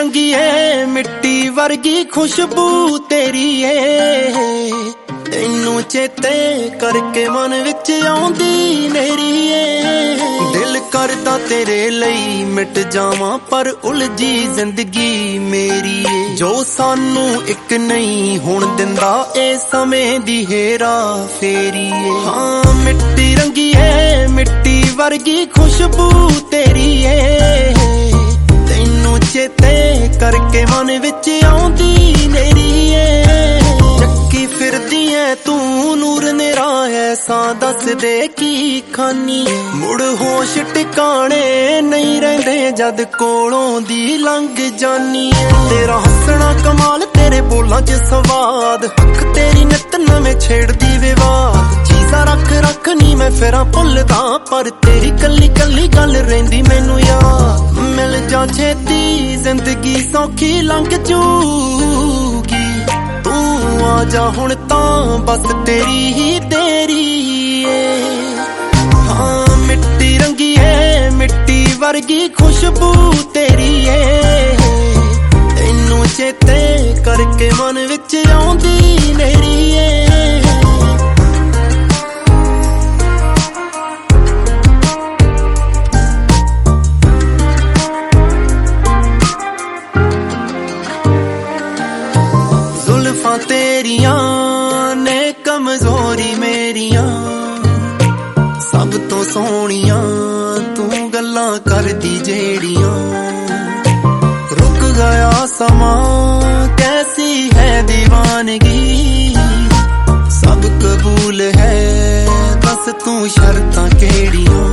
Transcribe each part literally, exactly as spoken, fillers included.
रंगी है मिट्टी वर्गी खुशबू तेरी है तैनू चेते करके मन विच आउंदी नेरी है दिल करदा तेरे लई मिट जावां पर उलझी जिंदगी मेरी है जो सानू एक नहीं हुण दिंदा ए समय दी हेरा फेरी है हाँ मिट्टी रंगी है मिट्टी वर्गी खुशबू तेरी है तैनू चेते करके मन विच आउंदी नेरी है ਚੱਕੀ ਫਿਰਦੀ ਐ ਤੂੰ ਨੂਰ ਨੇਰਾ ਐਸਾ ਦੱਸ ਦੇ ਕੀ ਖਾਨੀ ਮੁੜ ਹੋਸ਼ ਟਿਕਾਣੇ ਨਹੀਂ ਰਹਿੰਦੇ ਜਦ ਕੋਲੋਂ ਦੀ ਲੰਘ ਜਾਨੀ ਐ ਤੇਰਾ ਹੱਸਣਾ ਕਮਾਲ ਤੇਰੇ ਬੋਲਾਂ 'ਚ ਸਵਾਦ ਅੱਖ ਤੇਰੀ ਨਿੱਤ ਨਵੇਂ ਛੇੜਦੀ ਵਿਵਾਦ ਚੀਜ਼ਾਂ ਰੱਖ ਰੱਖ ਨੀ ਮੈਂ ਫੇਰਾਂ ਭੁੱਲਦਾ ਪਰ ਤੇਰੀ ਕੱਲੀ ਕੱਲੀ ਗੱਲ ਰਹਿੰਦੀ ਮੈਨੂੰ ਯਾਦ ਮਿਲ ਜਾ ਛੇਤੀ ਜ਼ਿੰਦਗੀ ਸੌਖੀ ਲੰਘ ਜੂਗੀ तू आजा हुण तां बस तेरी ही देरी है हाँ मिट्टी रंगी है मिट्टी वर्गी खुशबू तेरी है तैनू चेते करके मन विच आउंदी नेरी है तेरियां ने कमजोरी मेरियां सब तो सोहणियां तू गल्लां करदी जेड़ियां रुक गया समा कैसी है दीवानगी सब कबूल है दस तू शर्तां केड़ियां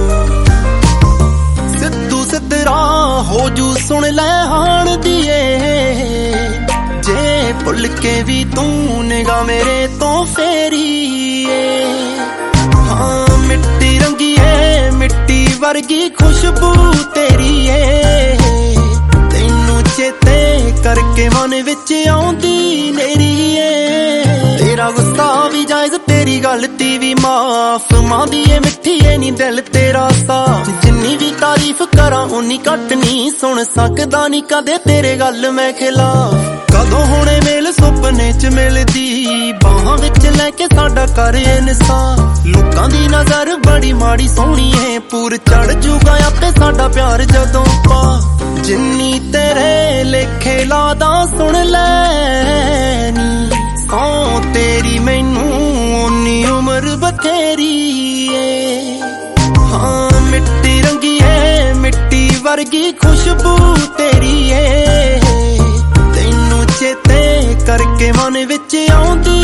सिद्धू सिद्धरा हो जू सुन लै हाण दिए जे भुल के भी तू निगाह मेरे तो फेरी हाँ मिट्टी रंगी है मिट्टी वर्गी खुशबू तेरी है तैनू चेते करके मन विच आउंदी नेरी है तेरा गुस्सा भी जायज तेरी गलती भी माफ मां दी ए मिट्ठी ए नी दिल तेरा साफ जिन्नी भी तारीफ करा उन्नी घट नी सुन सकदा नी कदे तेरे गल मैं खिलाफ कदों होने मेल सुपने च मिलदी बाहां विच लैके साडा कर इनसाफ लोकां दी नजर बड़ी माड़ी सोहनी है पूर चढ़ जूगा आपे साडा प्यार जदों पा जिन्नी तेरे लेखे लादा सुन लैनी सौ तेरी मैनू उन्नी उम्र बथेरी है हाँ मिट्टी रंगी है मिट्टी वर्गी खुशबू तेरी है चेते करके मन विच आउंदी